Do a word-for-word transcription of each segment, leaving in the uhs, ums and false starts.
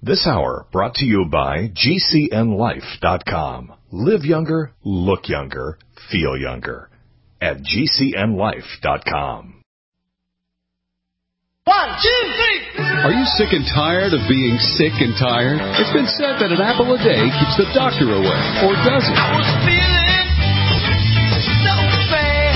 This hour brought to you by G C N life dot com. Live younger, look younger, feel younger at G C N life dot com. One, two, three. Are you sick and tired of being sick and tired? It's been said that an apple a day keeps the doctor away, or does it? I was feeling so bad.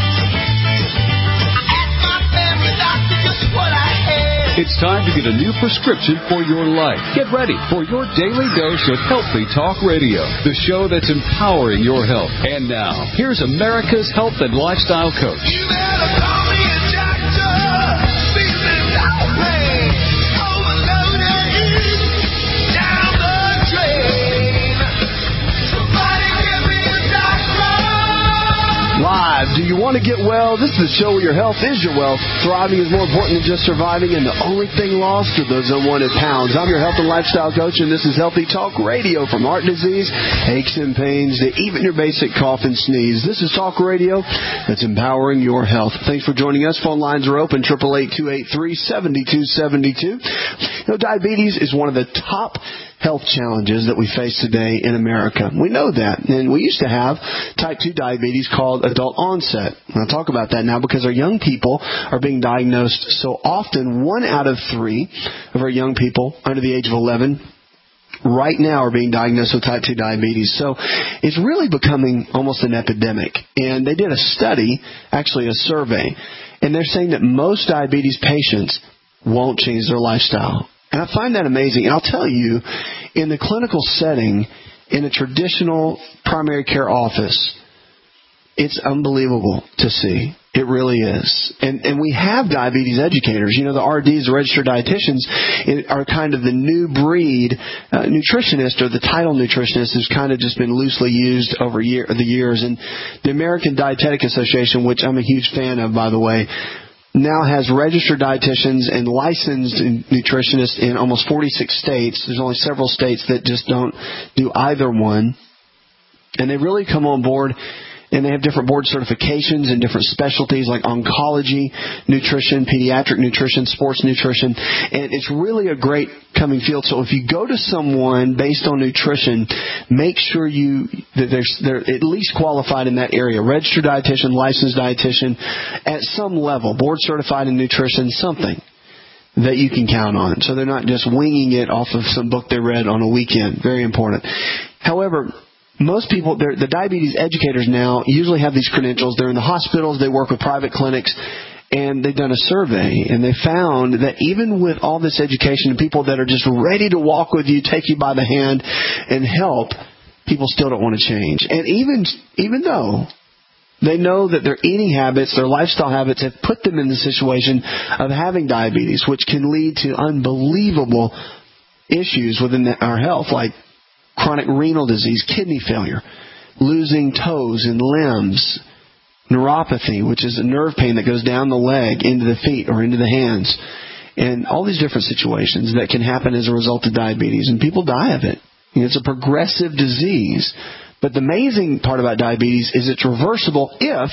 I asked my family doctor just what I had. It's time to get a new prescription for your life. Get ready for your daily dose of Healthy Talk Radio, the show that's empowering your health. And now, here's America's health and lifestyle coach. You better call me a doctor. Feeling so bad. Overloaded. Down the drain. Somebody give me a doctor. Live. Do you want to get well? This is the show where your health is your wealth. Thriving is more important than just surviving, and the only thing lost are those unwanted pounds. I'm your health and lifestyle coach, and this is Healthy Talk Radio. From heart disease, aches and pains, to even your basic cough and sneeze. This is Talk Radio that's empowering your health. Thanks for joining us. Phone lines are open, eight eight eight, two eight three, seven two seven two. You know, diabetes is one of the top health challenges that we face today in America. We know that. And we used to have type two diabetes called adult onset. And I'll talk about that now because our young people are being diagnosed so often. One out of three of our young people under the age of eleven right now are being diagnosed with type two diabetes. So it's really becoming almost an epidemic. And they did a study, actually a survey, and they're saying that most diabetes patients won't change their lifestyle. And I find that amazing. And I'll tell you, in the clinical setting, in a traditional primary care office, it's unbelievable to see. It really is. And and we have diabetes educators. You know, the R Ds, the registered dietitians, are kind of the new breed uh, nutritionist, or the title nutritionist has kind of just been loosely used over year, the years. And the American Dietetic Association, which I'm a huge fan of, by the way, now has registered dietitians and licensed nutritionists in almost forty-six states. There's only several states that just don't do either one. And they really come on board, and they have different board certifications and different specialties like oncology, nutrition, pediatric nutrition, sports nutrition. And it's really a great coming field. So if you go to someone based on nutrition, make sure you that they're, they're at least qualified in that area. Registered dietitian, licensed dietitian, at some level, board certified in nutrition, something that you can count on. So they're not just winging it off of some book they read on a weekend. Very important. However, most people, the diabetes educators now usually have these credentials. They're in the hospitals. They work with private clinics. And they've done a survey, and they found that even with all this education and people that are just ready to walk with you, take you by the hand, and help, people still don't want to change. And even even though they know that their eating habits, their lifestyle habits have put them in the situation of having diabetes, which can lead to unbelievable issues within our health, like chronic renal disease, kidney failure, losing toes and limbs, neuropathy, which is a nerve pain that goes down the leg into the feet or into the hands, and all these different situations that can happen as a result of diabetes. And people die of it. You know, it's a progressive disease. But the amazing part about diabetes is it's reversible if,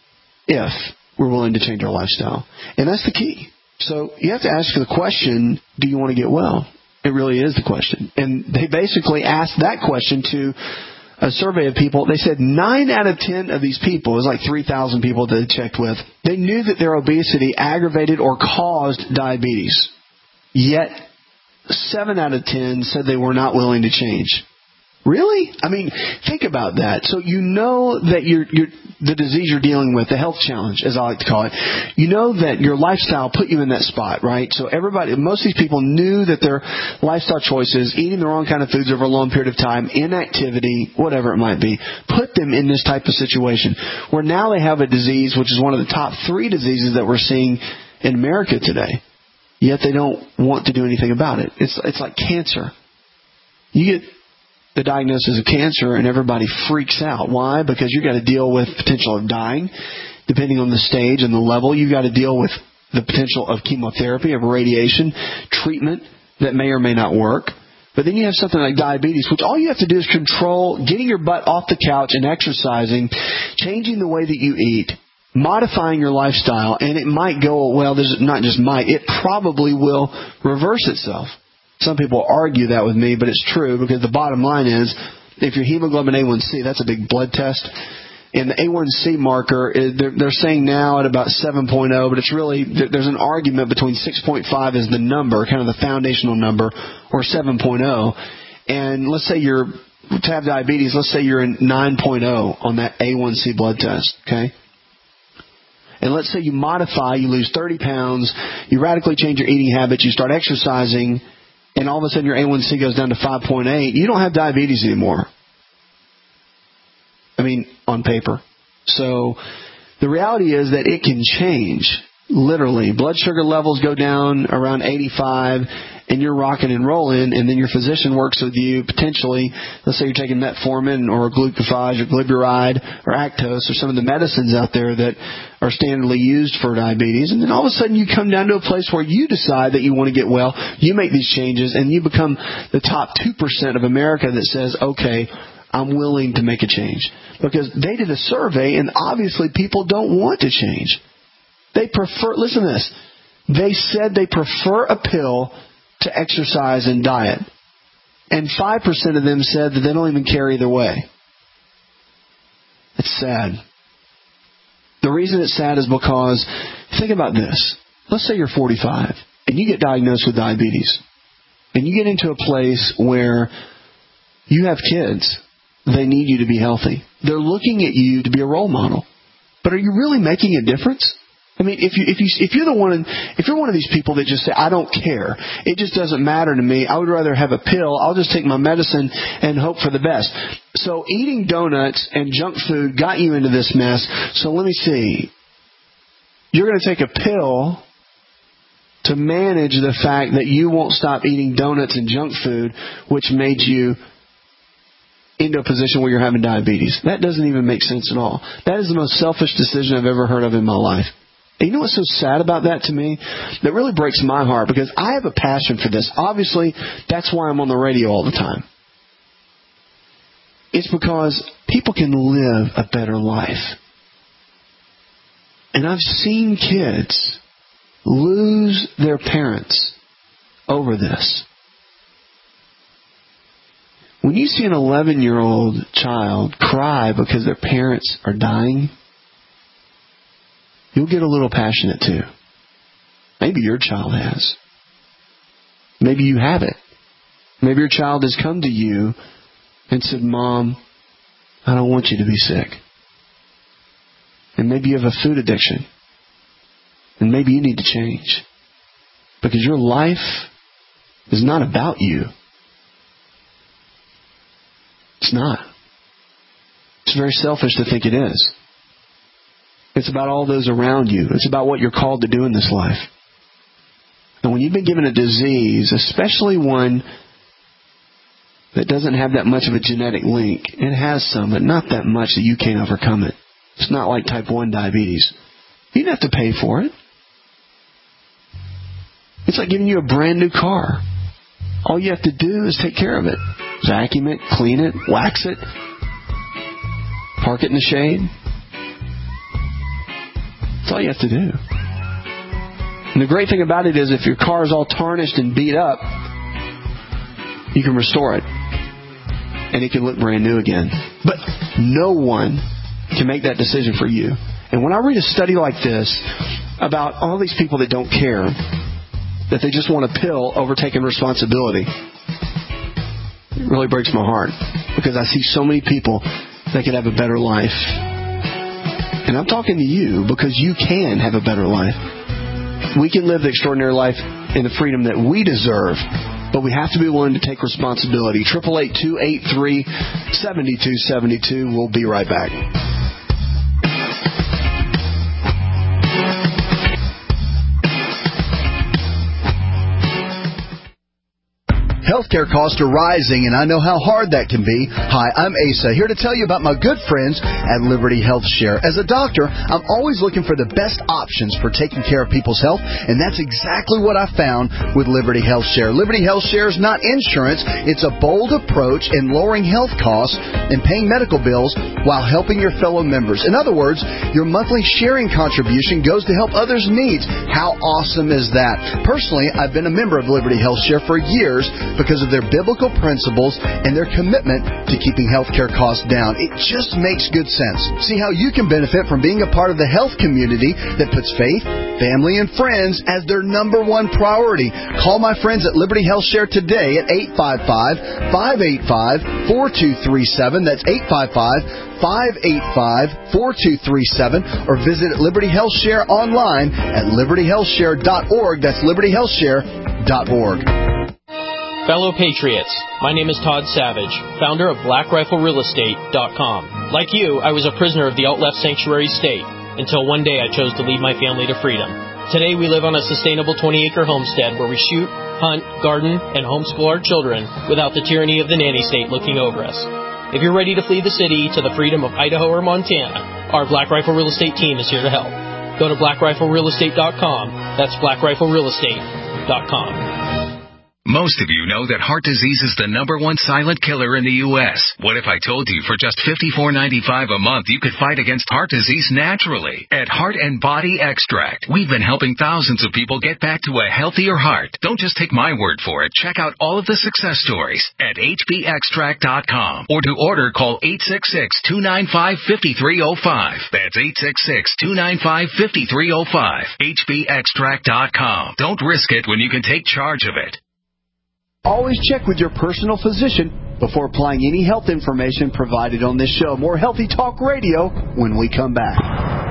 if we're willing to change our lifestyle. And that's the key. So you have to ask the question, do you want to get well? It really is the question. And they basically asked that question to a survey of people. They said nine out of ten of these people, it was like three thousand people that they checked with, they knew that their obesity aggravated or caused diabetes. Yet seven out of ten said they were not willing to change. Really? I mean, think about that. So you know that you're, you're, the disease you're dealing with, the health challenge, as I like to call it, you know that your lifestyle put you in that spot, right? So everybody, most of these people knew that their lifestyle choices, eating the wrong kind of foods over a long period of time, inactivity, whatever it might be, put them in this type of situation where now they have a disease which is one of the top three diseases that we're seeing in America today. Yet they don't want to do anything about it. It's, it's like cancer. You get the diagnosis of cancer and everybody freaks out. Why? Because you've got to deal with potential of dying, depending on the stage and the level. You've got to deal with the potential of chemotherapy, of radiation, treatment that may or may not work. But then you have something like diabetes, which all you have to do is control getting your butt off the couch and exercising, changing the way that you eat, modifying your lifestyle, and it might go, well, there's not just might, it probably will reverse itself. Some people argue that with me, but it's true because the bottom line is if your hemoglobin A one C, that's a big blood test. And the A one C marker, they're, they're saying now at about seven point oh, but it's really, there's an argument between six point five as the number, kind of the foundational number, or seven point oh. And let's say you're, to have diabetes, let's say you're in nine point oh on that A one C blood test, okay? And let's say you modify, you lose thirty pounds, you radically change your eating habits, you start exercising, and all of a sudden your A one C goes down to five point eight, you don't have diabetes anymore. I mean, on paper. So the reality is that it can change, literally. Blood sugar levels go down around eighty-five, and you're rocking and rolling, and then your physician works with you potentially. Let's say you're taking metformin or glucophage or glyburide or Actos or some of the medicines out there that are standardly used for diabetes. And then all of a sudden you come down to a place where you decide that you want to get well. You make these changes, and you become the top two percent of America that says, okay, I'm willing to make a change. Because they did a survey, and obviously people don't want to change. They prefer, listen to this, they said they prefer a pill to exercise and diet. And five percent of them said that they don't even care either way. It's sad. The reason it's sad is because, think about this. Let's say you're forty-five, and you get diagnosed with diabetes. And you get into a place where you have kids. They need you to be healthy. They're looking at you to be a role model. But are you really making a difference? I mean, if you if you if you're the one if you're one of these people that just say, I don't care, it just doesn't matter to me, I would rather have a pill, I'll just take my medicine and hope for the best. So eating donuts and junk food got you into this mess. So let me see. You're going to take a pill to manage the fact that you won't stop eating donuts and junk food, which made you into a position where you're having diabetes. That doesn't even make sense at all. That is the most selfish decision I've ever heard of in my life. And you know what's so sad about that to me? That really breaks my heart because I have a passion for this. Obviously, that's why I'm on the radio all the time. It's because people can live a better life. And I've seen kids lose their parents over this. When you see an eleven-year-old child cry because their parents are dying, you'll get a little passionate too. Maybe your child has. Maybe you have it. Maybe your child has come to you and said, Mom, I don't want you to be sick. And maybe you have a food addiction. And maybe you need to change. Because your life is not about you. It's not. It's very selfish to think it is. It's about all those around you. It's about what you're called to do in this life. And when you've been given a disease, especially one that doesn't have that much of a genetic link, it has some, but not that much that you can't overcome it. It's not like type one diabetes. You don't have to pay for it. It's like giving you a brand new car. All you have to do is take care of it. Vacuum it, clean it, wax it, park it in the shade. That's all you have to do. And the great thing about it is if your car is all tarnished and beat up, you can restore it. And it can look brand new again. But no one can make that decision for you. And when I read a study like this about all these people that don't care, that they just want a pill over taking responsibility, it really breaks my heart. Because I see so many people that could have a better life. And I'm talking to you because you can have a better life. We can live the extraordinary life in the freedom that we deserve, but we have to be willing to take responsibility. eight eight eight, two eight three, seven two seven two. We'll be right back. Healthcare costs are rising, and I know how hard that can be. Hi, I'm Asa, here to tell you about my good friends at Liberty Health Share. As a doctor, I'm always looking for the best options for taking care of people's health, and that's exactly what I found with Liberty Health Share. Liberty Health Share is not insurance. It's a bold approach in lowering health costs and paying medical bills while helping your fellow members. In other words, your monthly sharing contribution goes to help others' needs. How awesome is that? Personally, I've been a member of Liberty Health Share for years because of their biblical principles and their commitment to keeping healthcare costs down. It just makes good sense. See how you can benefit from being a part of the health community that puts faith, family, and friends as their number one priority. Call my friends at Liberty Health Share today at eight five five, five eight five, four two three seven. That's eight five five, five eight five, four two three seven, or visit Liberty Health Share online at liberty health share dot org. That's liberty health share dot org. Fellow Patriots, my name is Todd Savage, founder of black rifle real estate dot com. Like you, I was a prisoner of the alt-left sanctuary state until one day I chose to lead my family to freedom. Today we live on a sustainable twenty-acre homestead where we shoot, hunt, garden, and homeschool our children without the tyranny of the nanny state looking over us. If you're ready to flee the city to the freedom of Idaho or Montana, our Black Rifle Real Estate team is here to help. Go to black rifle real estate dot com. That's black rifle real estate dot com. Most of you know that heart disease is the number one silent killer in the U S What if I told you for just fifty-four ninety-five a month you could fight against heart disease naturally? At Heart and Body Extract, we've been helping thousands of people get back to a healthier heart. Don't just take my word for it. Check out all of the success stories at h b extract dot com. Or to order, call eight six six, two nine five, five three zero five. That's eight six six, two nine five, five three zero five. h b extract dot com. Don't risk it when you can take charge of it. Always check with your personal physician before applying any health information provided on this show. More Healthy Talk Radio when we come back.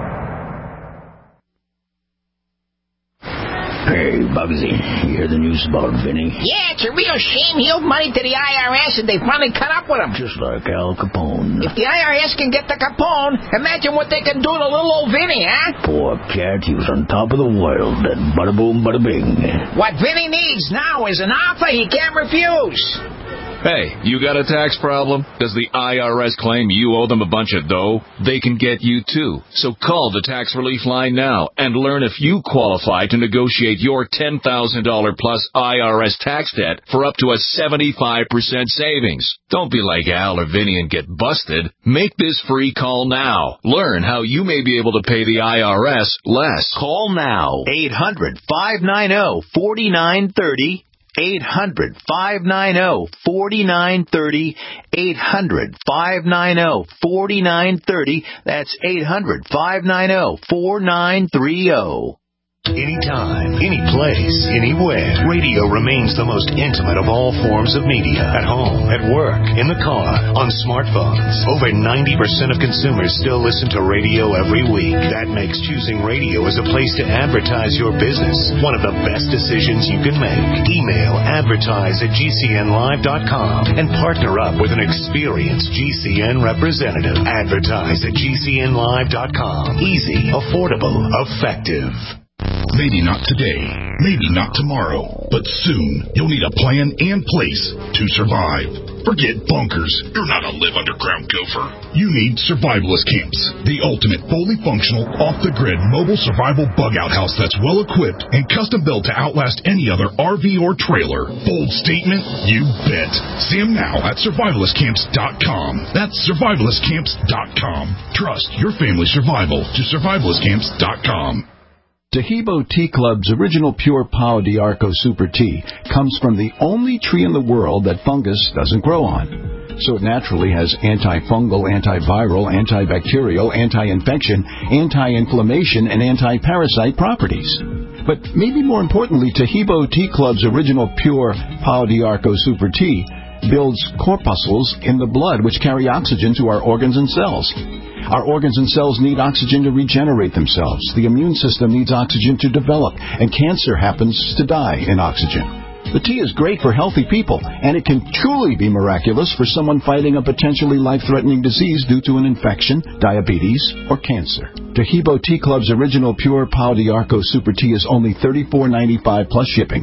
Hey, Bugsy, you hear the news about Vinny? Yeah, it's a real shame he owed money to the I R S and they finally cut up with him. Just like Al Capone. If the I R S can get to Capone, imagine what they can do to little old Vinny, huh? Poor cat, he was on top of the world, and bada boom, bada bing. What Vinny needs now is an offer he can't refuse. Hey, you got a tax problem? Does the I R S claim you owe them a bunch of dough? They can get you too. So call the Tax Relief Line now and learn if you qualify to negotiate your ten thousand dollars plus I R S tax debt for up to a seventy-five percent savings. Don't be like Al or Vinny and get busted. Make this free call now. Learn how you may be able to pay the I R S less. Call now. eight hundred, five nine zero, four nine three zero. eight hundred, five nine zero, four nine three zero. eight hundred, five nine zero, four nine three zero. That's eight hundred, five nine zero, four nine three zero. Anytime, any place, anywhere, radio remains the most intimate of all forms of media. At home, at work, in the car, on smartphones. Over ninety percent of consumers still listen to radio every week. That makes choosing radio as a place to advertise your business one of the best decisions you can make. Email advertise at g c n live dot com and partner up with an experienced G C N representative. Advertise at g c n live dot com. Easy, affordable, effective. Maybe not today, maybe not tomorrow, but soon you'll need a plan and place to survive. Forget bunkers. You're not a live underground gopher. You need survivalist camps, the ultimate fully functional, off-the-grid mobile survival bug-out house that's well-equipped and custom-built to outlast any other R V or trailer. Bold statement? You bet. See them now at survivalist camps dot com. That's survivalist camps dot com. Trust your family's survival to survivalist camps dot com. Tahibo Tea Club's original pure Pau d'Arco Super Tea comes from the only tree in the world that fungus doesn't grow on. So it naturally has antifungal, antiviral, antibacterial, anti-infection, anti-inflammation, and anti-parasite properties. But maybe more importantly, Tahibo Tea Club's original pure Pau d'Arco Super Tea builds corpuscles in the blood which carry oxygen to our organs and cells. Our organs and cells need oxygen to regenerate themselves. The immune system needs oxygen to develop, and cancer happens to die in oxygen. The tea is great for healthy people, and it can truly be miraculous for someone fighting a potentially life-threatening disease due to an infection, diabetes, or cancer. Tahibo Tea Club's original pure Pau d'Arco Super Tea is only thirty-four ninety-five plus shipping.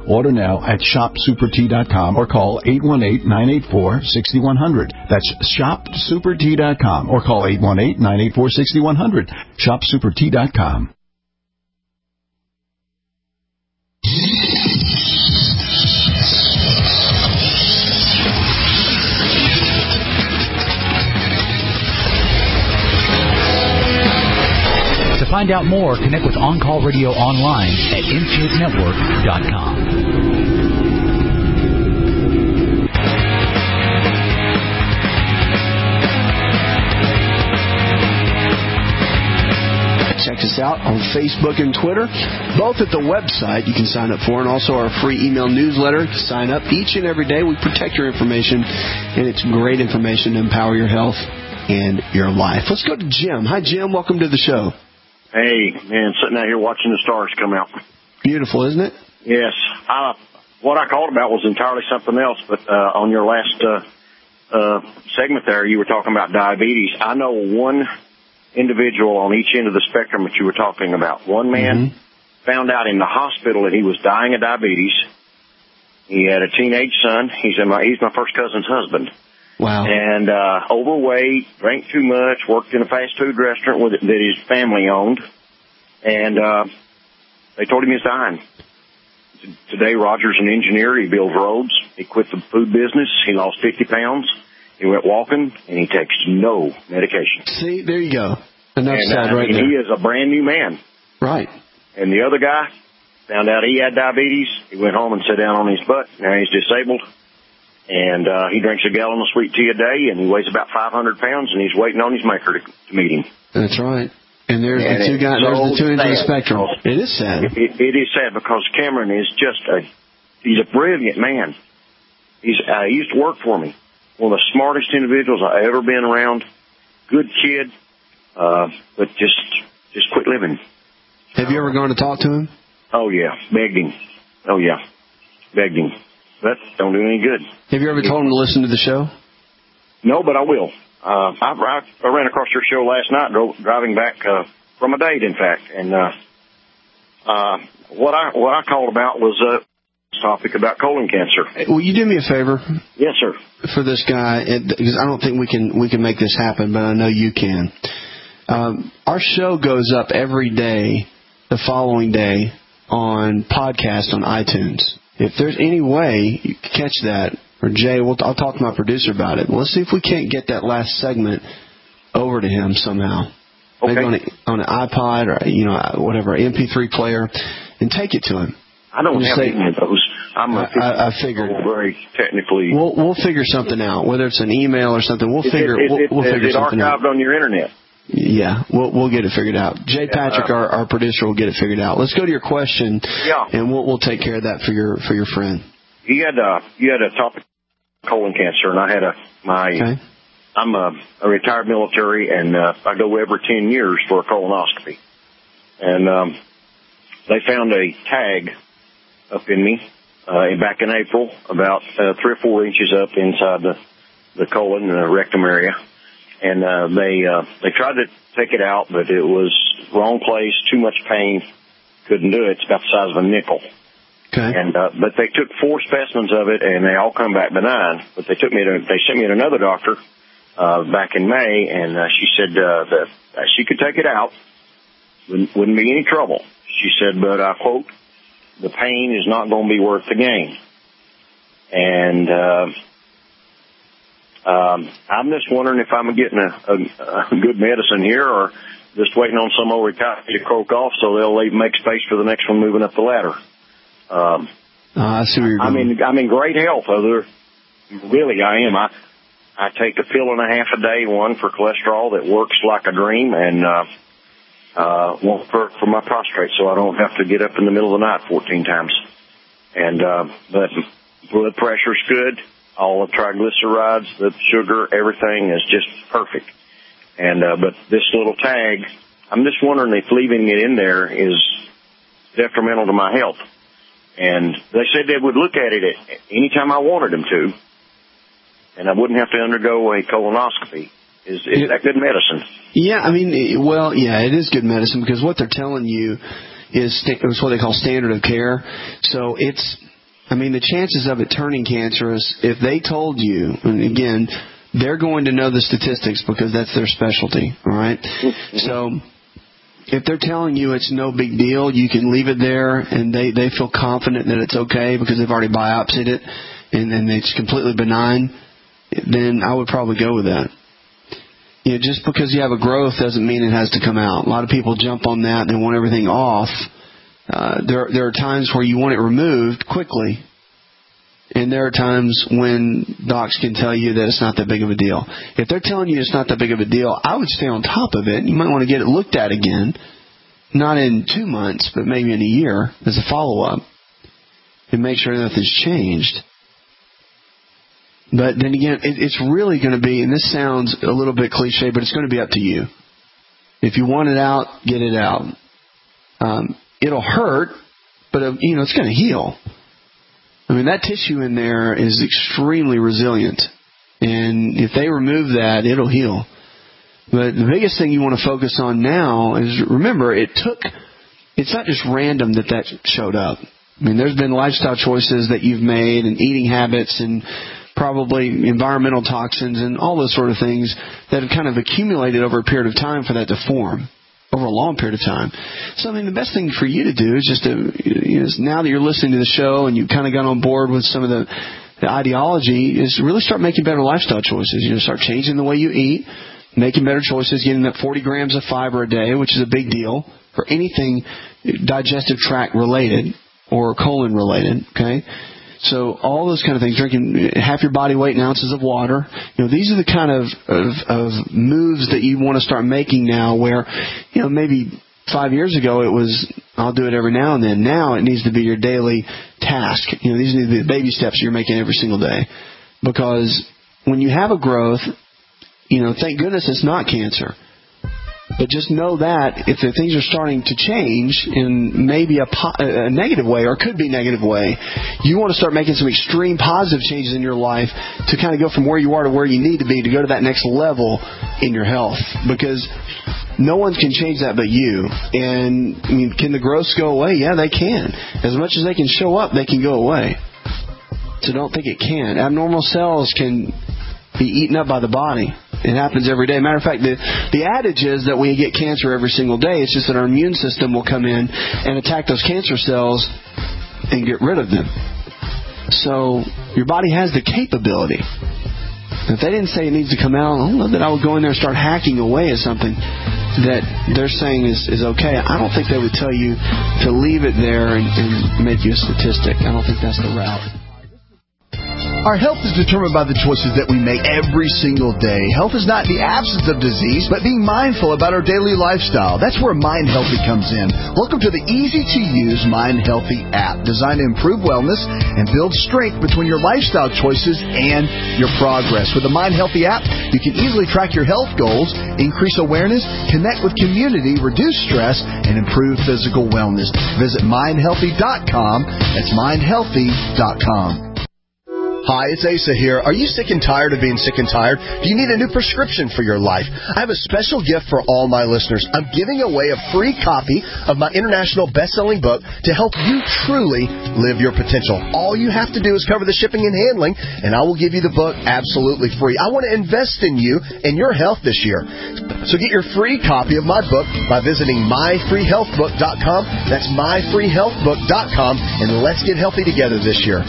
Order now at shop super tea dot com or call eight one eight, nine eight four, six one zero zero. That's shop super tea dot com or call eight one eight, nine eight four, six one zero zero. shop super tea dot com. To find out more, connect with On Call Radio online at intake network dot com. Check us out on Facebook and Twitter, both at the website you can sign up for, and also our free email newsletter. Sign up each and every day. We protect your information, and it's great information to empower your health and your life. Let's go to Jim. Hi, Jim. Welcome to the show. Hey, man, sitting out here watching the stars come out. Beautiful, isn't it? Yes. Uh, what I called about was entirely something else, but uh, on your last uh, uh, segment there, you were talking about diabetes. I know one individual on each end of the spectrum that you were talking about. One man mm-hmm. found out in the hospital that he was dying of diabetes. He had a teenage son. He's in my, he's my first cousin's husband. Wow. And uh, overweight, drank too much, worked in a fast food restaurant with, that his family owned. And uh, they told him he was dying. Today, Roger's an engineer. He builds roads. He quit the food business. He lost fifty pounds. He went walking, and he takes no medication. See, there you go. Enough and, said uh, right and there. he is a brand new man. Right. And the other guy found out he had diabetes. He went home and sat down on his butt. Now he's disabled. And uh, he drinks a gallon of sweet tea a day, and he weighs about five hundred pounds, and he's waiting on his maker to, to meet him. That's right. And there's and the two guys. So there's the two ends of the spectrum. Because, it is sad. It, it, it is sad because Cameron is just a, he's a brilliant man. He's, uh, he used to work for me. One of the smartest individuals I've ever been around. Good kid, uh, but just, just quit living. Have you ever gone to talk to him? Oh, yeah. Begged him. Oh, yeah. Begged him. But don't do any good. Have you ever told him to listen to the show? No, but I will. Uh, I, I, I ran across your show last night, drove, driving back uh, from a date, in fact. And uh, uh, what I what I called about was a uh, topic about colon cancer. Will you do me a favor? Yes, sir. For this guy, because I don't think we can we can make this happen, but I know you can. Um, our show goes up every day, the following day, on podcast on iTunes. If there's any way you can catch that, or Jay, we'll, I'll talk to my producer about it. Let's see if we can't get that last segment over to him somehow. Okay. Maybe on, a, on an iPod or, you know, whatever, M P three player, and take it to him. I don't have say, any of those. I'm a I, I figured. Very technically. We'll, we'll figure something out, whether it's an email or something. We'll is figure. It, is we'll, it, we'll figure is it something archived out. on your internet? Yeah, we'll we'll get it figured out. Jay Patrick, our, our producer, will get it figured out. Let's go to your question. Yeah. And we'll we'll take care of that for your for your friend. You had a you had a topic colon cancer, and I had a my. Okay. I'm a, a retired military, and uh, I go every ten years for a colonoscopy. And um, they found a tag up in me uh, back in April, about uh, three or four inches up inside the the colon and the rectum area. And uh, they uh, they tried to take it out, but it was wrong place, too much pain, couldn't do it. It's about the size of a nickel. Okay. And uh, but they took four specimens of it, and they all come back benign. But they took me to they sent me to another doctor uh, back in May, and uh, she said uh, that uh, she could take it out, wouldn't, wouldn't be any trouble. She said, but I quote, the pain is not going to be worth the gain. And uh, um, I'm just wondering if I'm getting a, a, a good medicine here, or just waiting on some old retired to croak off so they'll leave, make space for the next one moving up the ladder. Um, uh, I see where you're going. I'm in, I'm in great health. Other, really, I am. I, I take a pill and a half a day, one for cholesterol that works like a dream, and uh, uh, one for, for my prostate, so I don't have to get up in the middle of the night fourteen times. And uh, but blood pressure's good. All the triglycerides, the sugar, everything is just perfect. And uh, but this little tag, I'm just wondering if leaving it in there is detrimental to my health. And they said they would look at it at any time I wanted them to, and I wouldn't have to undergo a colonoscopy. Is, is it, that good medicine? Yeah, I mean, well, yeah, it is good medicine, because what they're telling you is st- it's what they call standard of care. So it's I mean, the chances of it turning cancerous, if they told you, and again, they're going to know the statistics because that's their specialty, all right? So if they're telling you it's no big deal, you can leave it there, and they, they feel confident that it's okay because they've already biopsied it, and, and it's completely benign, then I would probably go with that. You know, just because you have a growth doesn't mean it has to come out. A lot of people jump on that and they want everything off. Uh, there, there are times where you want it removed quickly, and there are times when docs can tell you that it's not that big of a deal. If they're telling you it's not that big of a deal, I would stay on top of it. You might want to get it looked at again, not in two months, but maybe in a year as a follow-up, and make sure nothing's changed. But then again, it, it's really going to be, and this sounds a little bit cliche, but it's going to be up to you. If you want it out, get it out. Um, it'll hurt, but uh, you know it's going to heal. I mean, that tissue in there is extremely resilient, and if they remove that, it'll heal. But the biggest thing you want to focus on now is, remember, it took, it's not just random that that showed up. I mean, there's been lifestyle choices that you've made and eating habits and probably environmental toxins and all those sort of things that have kind of accumulated over a period of time for that to form, over a long period of time. So, I mean, the best thing for you to do is just to, you know, now that you're listening to the show and you've kind of got on board with some of the, the ideology, is really start making better lifestyle choices. You know, start changing the way you eat, making better choices, getting that forty grams of fiber a day, which is a big deal for anything digestive tract related or colon related, okay? So all those kind of things, drinking half your body weight in ounces of water, you know, these are the kind of, of, of moves that you want to start making now where, you know, maybe five years ago it was, I'll do it every now and then. Now it needs to be your daily task. You know, these need to be the baby steps you're making every single day. Because when you have a growth, you know, thank goodness it's not cancer. But just know that if the things are starting to change in maybe a, po- a negative way, or could be negative way, you want to start making some extreme positive changes in your life to kind of go from where you are to where you need to be to go to that next level in your health. Because no one can change that but you. And I mean, can the growths go away? Yeah, they can. As much as they can show up, they can go away. So don't think it can. Abnormal cells can be eaten up by the body. It happens every day. Matter of fact, the, the adage is that we get cancer every single day. It's just that our immune system will come in and attack those cancer cells and get rid of them. So your body has the capability. If they didn't say it needs to come out, I don't know that I would go in there and start hacking away at something that they're saying is, is okay. I don't think they would tell you to leave it there and, and make you a statistic. I don't think that's the route. Our health is determined by the choices that we make every single day. Health is not the absence of disease, but being mindful about our daily lifestyle. That's where Mind Healthy comes in. Welcome to the easy-to-use Mind Healthy app, designed to improve wellness and build strength between your lifestyle choices and your progress. With the Mind Healthy app, you can easily track your health goals, increase awareness, connect with community, reduce stress, and improve physical wellness. Visit mind healthy dot com. That's mind healthy dot com. Hi, it's Asa here. Are you sick and tired of being sick and tired? Do you need a new prescription for your life? I have a special gift for all my listeners. I'm giving away a free copy of my international best-selling book to help you truly live your potential. All you have to do is cover the shipping and handling, and I will give you the book absolutely free. I want to invest in you and your health this year. So get your free copy of my book by visiting my free health book dot com. That's my free health book dot com, and let's get healthy together this year.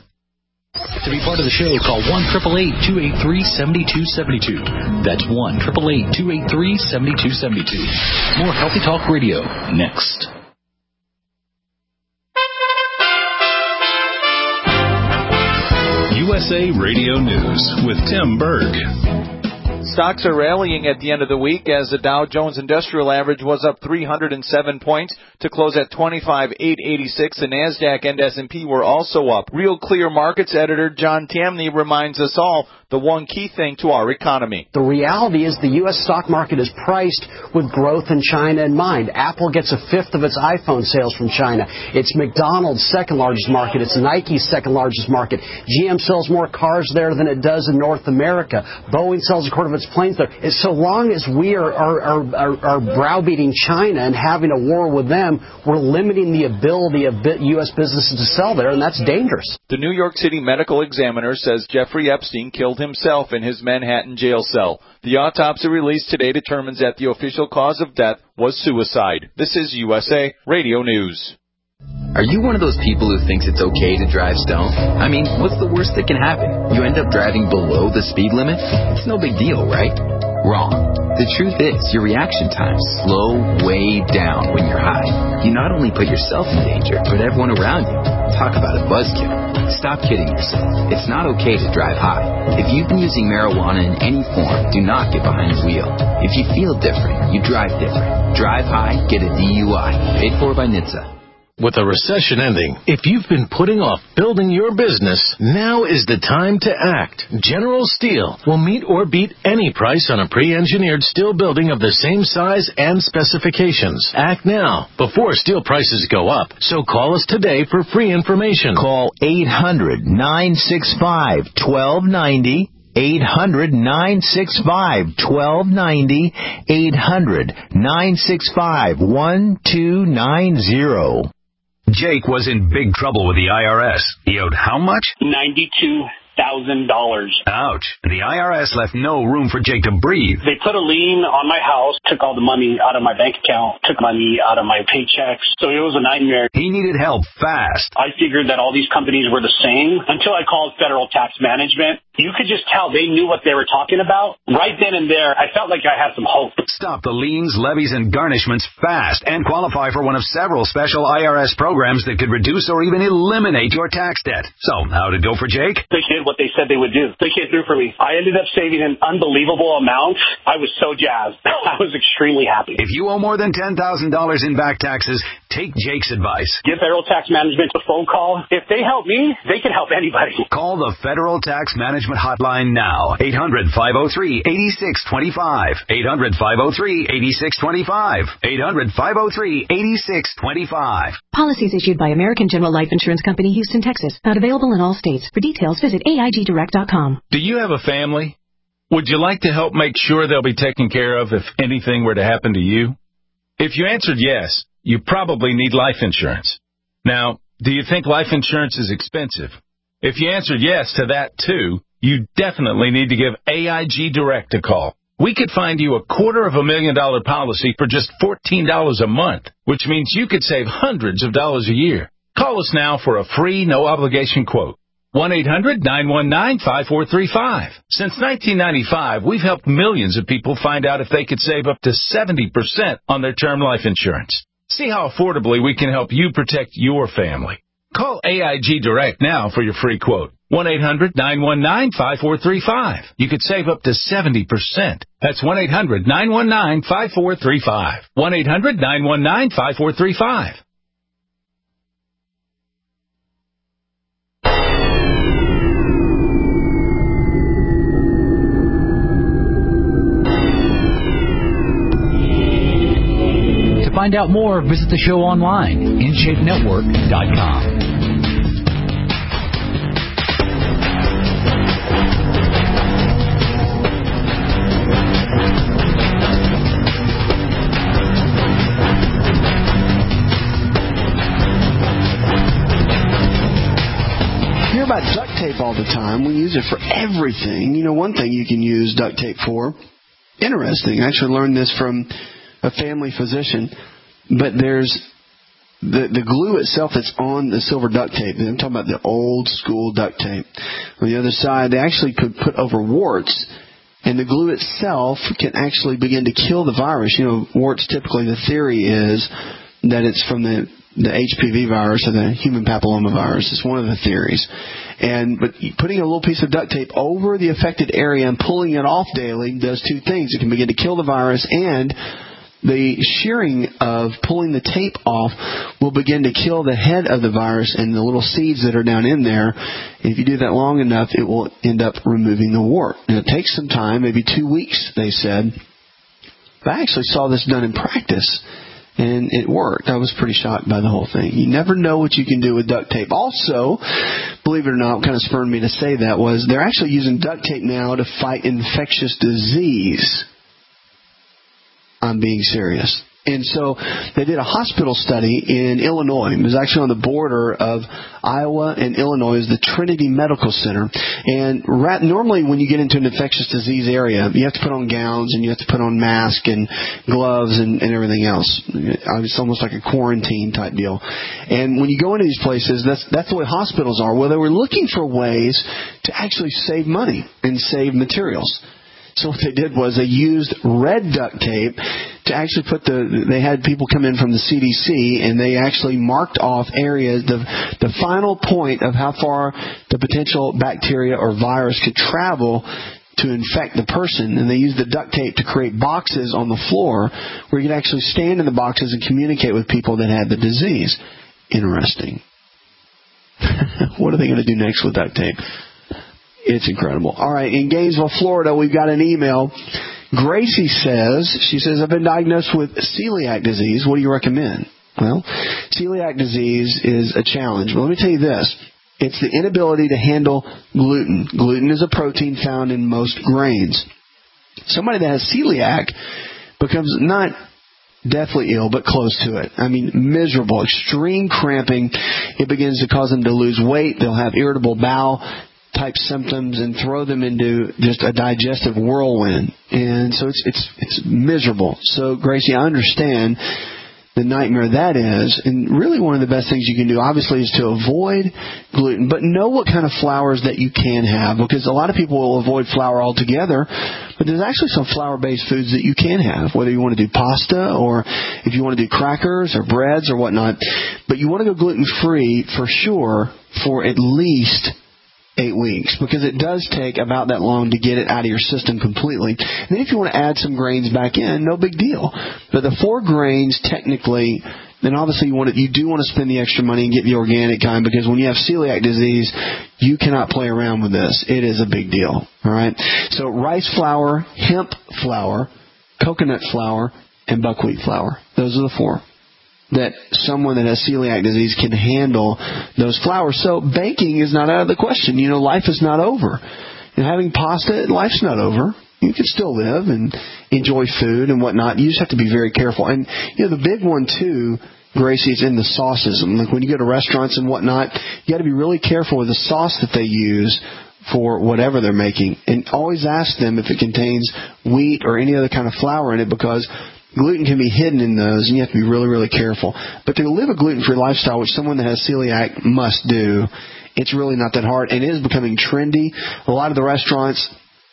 To be part of the show, call one eight eight eight, two eight three, seven two seven two. That's one eight eight eight, two eight three, seven two seven two. More Healthy Talk Radio next. U S A Radio News with Tim Berg. Stocks are rallying at the end of the week as the Dow Jones Industrial Average was up three hundred seven points to close at twenty-five thousand eight hundred eighty-six. The NASDAQ and S and P were also up. Real Clear Markets editor John Tamny reminds us all the one key thing to our economy. The reality is the U S stock market is priced with growth in China in mind. Apple gets a fifth of its iPhone sales from China. It's McDonald's second largest market. It's Nike's second largest market. G M sells more cars there than it does in North America. Boeing sells a quarter of its its planes there. It's so long as we are, are, are, are, are browbeating China and having a war with them, we're limiting the ability of U S businesses to sell there, and that's dangerous. The New York City Medical Examiner says Jeffrey Epstein killed himself in his Manhattan jail cell. The autopsy released today determines that the official cause of death was suicide. This is U S A Radio News. Are you one of those people who thinks it's okay to drive stoned? I mean, what's the worst that can happen? You end up driving below the speed limit? It's no big deal, right? Wrong. The truth is, your reaction times slow way down when you're high. You not only put yourself in danger, but everyone around you. Talk about a buzzkill. Stop kidding yourself. It's not okay to drive high. If you've been using marijuana in any form, do not get behind the wheel. If you feel different, you drive different. Drive high, get a D U I. Paid for by N H T S A. With a recession ending, if you've been putting off building your business, now is the time to act. General Steel will meet or beat any price on a pre-engineered steel building of the same size and specifications. Act now, before steel prices go up. So call us today for free information. Call eight hundred, nine six five, one two nine zero. eight hundred, nine six five, one two nine zero. eight hundred, nine six five, one two nine zero. Jake was in big trouble with the I R S. He owed how much? ninety-two thousand dollars. Ouch. The I R S left no room for Jake to breathe. They put a lien on my house, took all the money out of my bank account, took money out of my paychecks. So it was a nightmare. He needed help fast. I figured that all these companies were the same until I called Federal Tax Management. You could just tell they knew what they were talking about. Right then and there, I felt like I had some hope. Stop the liens, levies, and garnishments fast and qualify for one of several special I R S programs that could reduce or even eliminate your tax debt. So, how'd it go for Jake? They did what they said they would do. They came through for me. I ended up saving an unbelievable amount. I was so jazzed. I was extremely happy. If you owe more than ten thousand dollars in back taxes, take Jake's advice. Give Federal Tax Management a phone call. If they help me, they can help anybody. Call the Federal Tax Management Hotline now. eight hundred, five oh three, eight six two five. eight hundred, five oh three, eight six two five. eight hundred, five oh three, eight six two five. Policies issued by American General Life Insurance Company, Houston, Texas. Not available in all states. For details, visit A I G direct dot com. Do you have a family? Would you like to help make sure they'll be taken care of if anything were to happen to you? If you answered yes, you probably need life insurance. Now, do you think life insurance is expensive? If you answered yes to that too, you definitely need to give A I G Direct a call. We could find you a quarter of a million dollar policy for just fourteen dollars a month, which means you could save hundreds of dollars a year. Call us now for a free, no-obligation quote. one eight hundred, nine one nine, five four three five. Since nineteen ninety-five, we've helped millions of people find out if they could save up to seventy percent on their term life insurance. See how affordably we can help you protect your family. Call A I G Direct now for your free quote. one eight hundred, nine one nine, five four three five. You could save up to seventy percent. That's one eight hundred, nine one nine, five four three five. one eight hundred, nine one nine, five four three five. To find out more, visit the show online, in shape network dot com. About duct tape all the time. We use it for everything. You know, one thing you can use duct tape for. Interesting. I actually learned this from a family physician. But there's the the glue itself that's on the silver duct tape. I'm talking about the old school duct tape. On the other side, they actually could put over warts. And the glue itself can actually begin to kill the virus. You know, warts, typically the theory is that it's from the the H P V virus or the human papilloma virus. It's one of the theories. And but putting a little piece of duct tape over the affected area and pulling it off daily does two things. It can begin to kill the virus, and the shearing of pulling the tape off will begin to kill the head of the virus and the little seeds that are down in there. If you do that long enough, it will end up removing the wart. And it takes some time, maybe two weeks, they said. But I actually saw this done in practice. And it worked. I was pretty shocked by the whole thing. You never know what you can do with duct tape. Also, believe it or not, what kind of spurred me to say that was they're actually using duct tape now to fight infectious disease. I'm being serious. And so they did a hospital study in Illinois. It was actually on the border of Iowa and Illinois. It was the Trinity Medical Center. And rat, normally when you get into an infectious disease area, you have to put on gowns and you have to put on masks and gloves and, and everything else. It's almost like a quarantine type deal. And when you go into these places, that's, that's the way hospitals are. Well, they were looking for ways to actually save money and save materials. So what they did was they used red duct tape to actually put the, they had people come in from the C D C and they actually marked off areas, the, the final point of how far the potential bacteria or virus could travel to infect the person. And they used the duct tape to create boxes on the floor where you could actually stand in the boxes and communicate with people that had the disease. Interesting. What are they going to do next with duct tape? It's incredible. All right, in Gainesville, Florida, we've got an email. Gracie says, she says, I've been diagnosed with celiac disease. What do you recommend? Well, celiac disease is a challenge. But let me tell you this. It's the inability to handle gluten. Gluten is a protein found in most grains. Somebody that has celiac becomes not deathly ill, but close to it. I mean, miserable, extreme cramping. It begins to cause them to lose weight. They'll have irritable bowel type symptoms and throw them into just a digestive whirlwind. And so it's it's it's miserable. So, Gracie, I understand the nightmare that is. And really one of the best things you can do, obviously, is to avoid gluten, but know what kind of flours that you can have, because a lot of people will avoid flour altogether, but there's actually some flour-based foods that you can have, whether you want to do pasta or if you want to do crackers or breads or whatnot. But you want to go gluten-free for sure for at least eight weeks, because it does take about that long to get it out of your system completely. And then if you want to add some grains back in, no big deal. But the four grains, technically, then obviously you want to, you do want to spend the extra money and get the organic kind, because when you have celiac disease, you cannot play around with this. It is a big deal. All right. So rice flour, hemp flour, coconut flour, and buckwheat flour. Those are the four that someone that has celiac disease can handle those flours. So baking is not out of the question. You know, life is not over. And having pasta, life's not over. You can still live and enjoy food and whatnot. You just have to be very careful. And, you know, the big one, too, Gracie, is in the sauces. Like when you go to restaurants and whatnot, you got to be really careful with the sauce that they use for whatever they're making. And always ask them if it contains wheat or any other kind of flour in it, because gluten can be hidden in those, and you have to be really, really careful. But to live a gluten-free lifestyle, which someone that has celiac must do, it's really not that hard, and it is becoming trendy. A lot of the restaurants,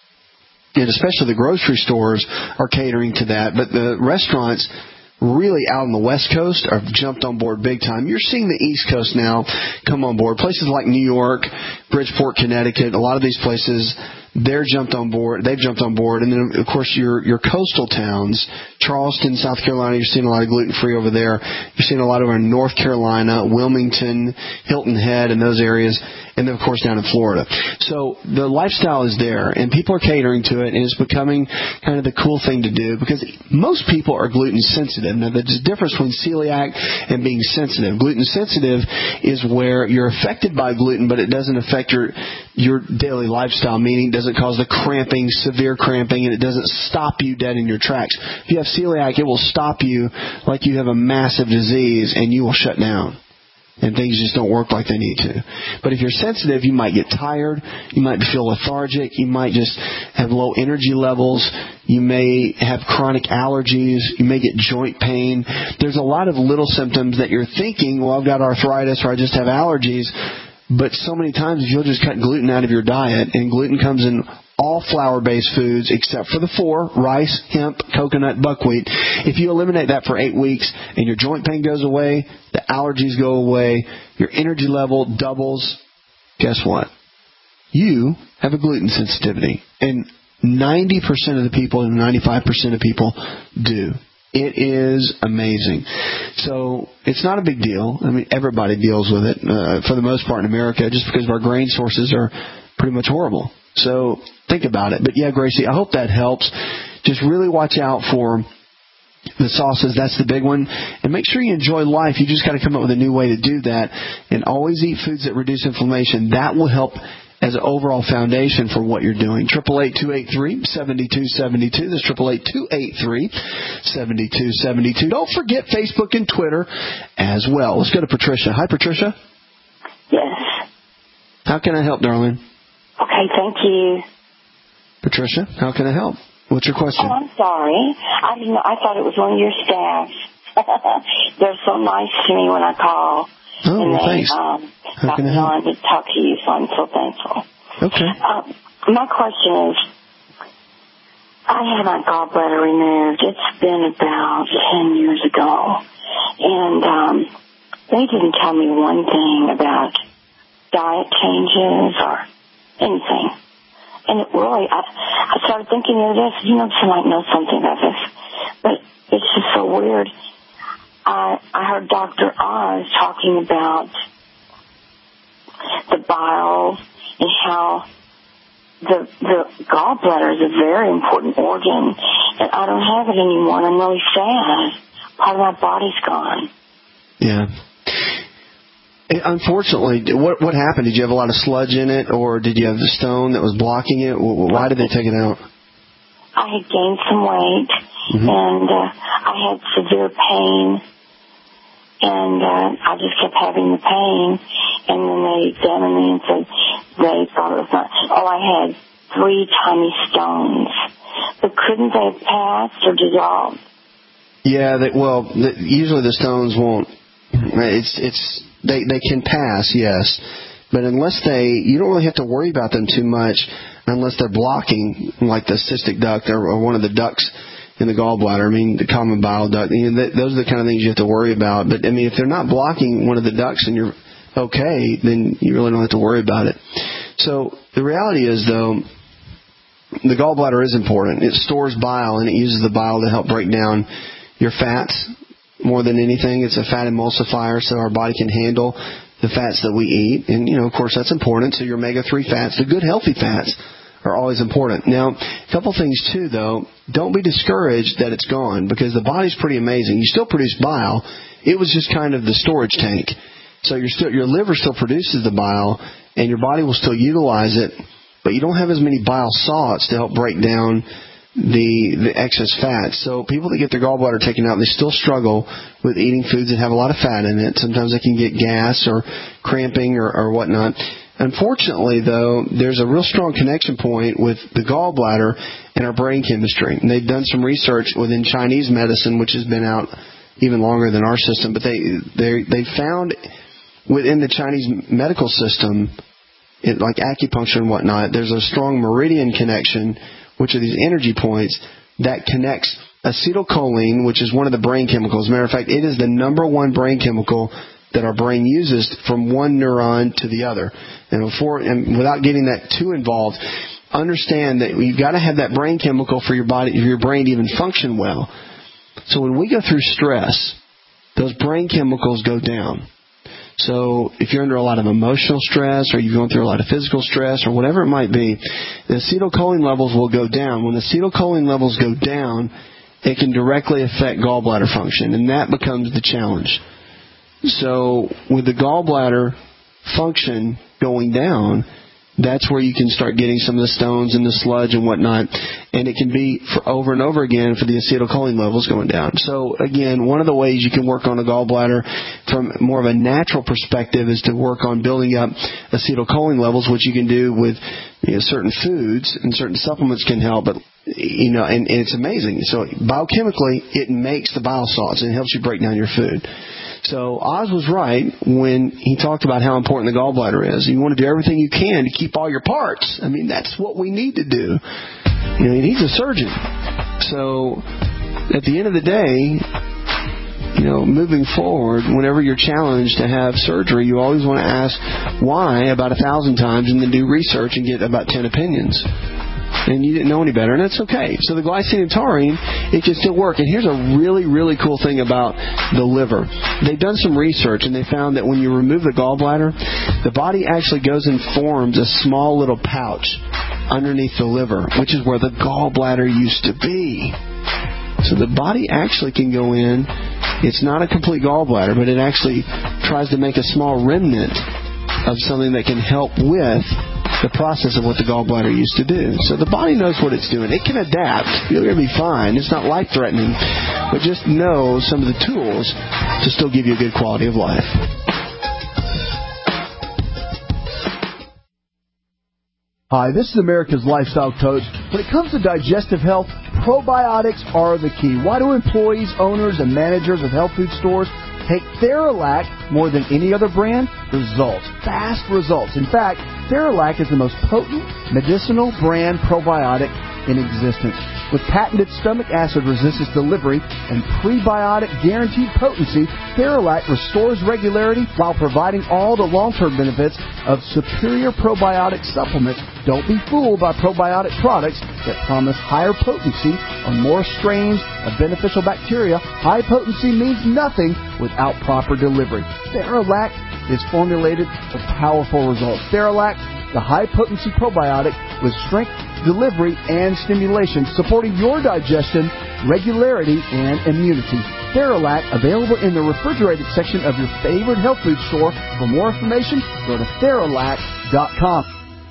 and especially the grocery stores, are catering to that. But the restaurants really out on the West Coast have jumped on board big time. You're seeing the East Coast now come on board. Places like New York, Bridgeport, Connecticut, a lot of these places, they're jumped on board. They've jumped on board. And then, of course, your your coastal towns, Charleston, South Carolina, you're seeing a lot of gluten-free over there. You're seeing a lot over in North Carolina, Wilmington, Hilton Head, and those areas. And then, of course, down in Florida. So the lifestyle is there, and people are catering to it, and it's becoming kind of the cool thing to do, because most people are gluten sensitive. Now, there's a difference between celiac and being sensitive. Gluten sensitive is where you're affected by gluten, but it doesn't affect your your daily lifestyle, meaning it doesn't cause the cramping, severe cramping, and it doesn't stop you dead in your tracks. If you have celiac, it will stop you like you have a massive disease, and you will shut down. And things just don't work like they need to. But if you're sensitive, you might get tired. You might feel lethargic. You might just have low energy levels. You may have chronic allergies. You may get joint pain. There's a lot of little symptoms that you're thinking, well, I've got arthritis or I just have allergies. But so many times, if you'll just cut gluten out of your diet, and gluten comes in all flour-based foods except for the four, rice, hemp, coconut, buckwheat. If you eliminate that for eight weeks and your joint pain goes away, the allergies go away, your energy level doubles, guess what? You have a gluten sensitivity. And ninety percent of the people and ninety-five percent of people do. It is amazing. So it's not a big deal. I mean, everybody deals with it uh, for the most part in America, just because our grain sources are pretty much horrible. So think about it. But yeah, Gracie, I hope that helps. Just really watch out for The sauces, that's the big one. And make sure you enjoy life. You just got to come up with a new way to do that. And always eat foods that reduce inflammation. That will help as an overall foundation for what you're doing. eight eight eight, two eight three, seven two seven two. That's eight eight eight, two eight three, seven two seven two. Don't forget Facebook and Twitter as well. Let's go to Patricia. Hi, Patricia. Yes. How can I help, darling? Okay, thank you. Patricia, how can I help? What's your question? Oh, I'm sorry. I didn't know. I thought it was one of your staff. They're so nice to me when I call. Oh, and well, they, thanks. Um, how can I help? on to talk to you, so I'm so thankful. Okay. Um, my question is, I had my gallbladder removed. It's been about ten years ago. And um, they didn't tell me one thing about diet changes or anything. And it really, I, I started thinking of this, you know, I might know something about this, but it's just so weird. I, I heard Doctor Oz talking about the bile and how the, the gallbladder is a very important organ, and I don't have it anymore, and I'm really sad. Part of my body's gone. Yeah. Unfortunately, what what happened? Did you have a lot of sludge in it, or did you have the stone that was blocking it? Why did they take it out? I had gained some weight, mm-hmm. and uh, I had severe pain, and uh, I just kept having the pain. And then they examined me and said they thought it was not. Oh, I had three tiny stones, but couldn't they have passed or dissolved? Yeah, they, well, the, usually the stones won't. It's it's. They they can pass, yes, but unless they, you don't really have to worry about them too much unless they're blocking, like the cystic duct or, or one of the ducts in the gallbladder. I mean, the common bile duct. You know, th- those are the kind of things you have to worry about. But I mean, if they're not blocking one of the ducts and you're okay, then you really don't have to worry about it. So the reality is, though, the gallbladder is important. It stores bile and it uses the bile to help break down your fats. More than anything, it's a fat emulsifier, so our body can handle the fats that we eat. And, you know, of course, that's important. So your omega three fats, the good, healthy fats, are always important. Now, a couple things, too, though. Don't be discouraged that it's gone, because the body's pretty amazing. You still produce bile. It was just kind of the storage tank. So you're still, your liver still produces the bile, and your body will still utilize it, but you don't have as many bile salts to help break down the the excess fat. So people that get their gallbladder taken out, they still struggle with eating foods that have a lot of fat in it. Sometimes they can get gas or cramping or, or whatnot. Unfortunately, though, there's a real strong connection point with the gallbladder and our brain chemistry. And they've done some research within Chinese medicine, which has been out even longer than our system. But they they they found within the Chinese medical system, it, like acupuncture and whatnot, there's a strong meridian connection, which are these energy points that connects acetylcholine, which is one of the brain chemicals. As a matter of fact, it is the number one brain chemical that our brain uses from one neuron to the other. And before, and without getting that too involved, understand that you've got to have that brain chemical for your body, for your brain to even function well. So when we go through stress, those brain chemicals go down. So if you're under a lot of emotional stress or you're going through a lot of physical stress or whatever it might be, the acetylcholine levels will go down. When the acetylcholine levels go down, it can directly affect gallbladder function, and that becomes the challenge. So with the gallbladder function going down, that's where you can start getting some of the stones and the sludge and whatnot. And it can be for over and over again for the acetylcholine levels going down. So, again, one of the ways you can work on a gallbladder from more of a natural perspective is to work on building up acetylcholine levels, which you can do with you know, certain foods, and certain supplements can help. But, you know, and, and it's amazing. So, biochemically, it makes the bile salts and it helps you break down your food. So Oz was right when he talked about how important the gallbladder is. You want to do everything you can to keep all your parts. I mean, that's what we need to do. You know, he's a surgeon. So at the end of the day, you know, moving forward, whenever you're challenged to have surgery, you always want to ask why about a thousand times and then do research and get about ten opinions. And you didn't know any better, and that's okay. So the glycine and taurine, it can still work. And here's a really, really cool thing about the liver. They've done some research, and they found that when you remove the gallbladder, the body actually goes and forms a small little pouch underneath the liver, which is where the gallbladder used to be. So So the body actually can go in. It's not a complete gallbladder, but it actually tries to make a small remnant of something that can help with the process of what the gallbladder used to do. So the body knows what it's doing. It can adapt. You're going to be fine. It's not life-threatening, but just know some of the tools to still give you a good quality of life. Hi, this is America's Lifestyle Coach. When it comes to digestive health, probiotics are the key. Why do employees, owners, and managers of health food stores take Theralac more than any other brand? Results. Fast results. In fact, Theralac is the most potent medicinal brand probiotic in existence. With patented stomach acid resistance delivery and prebiotic guaranteed potency, Theralac restores regularity while providing all the long-term benefits of superior probiotic supplements. Don't be fooled by probiotic products that promise higher potency or more strains of beneficial bacteria. High potency means nothing without proper delivery. Theralac is formulated for powerful results. Theralac, the high-potency probiotic with strength, delivery, and stimulation, supporting your digestion, regularity, and immunity. Theralac, available in the refrigerated section of your favorite health food store. For more information, go to Theralac dot com.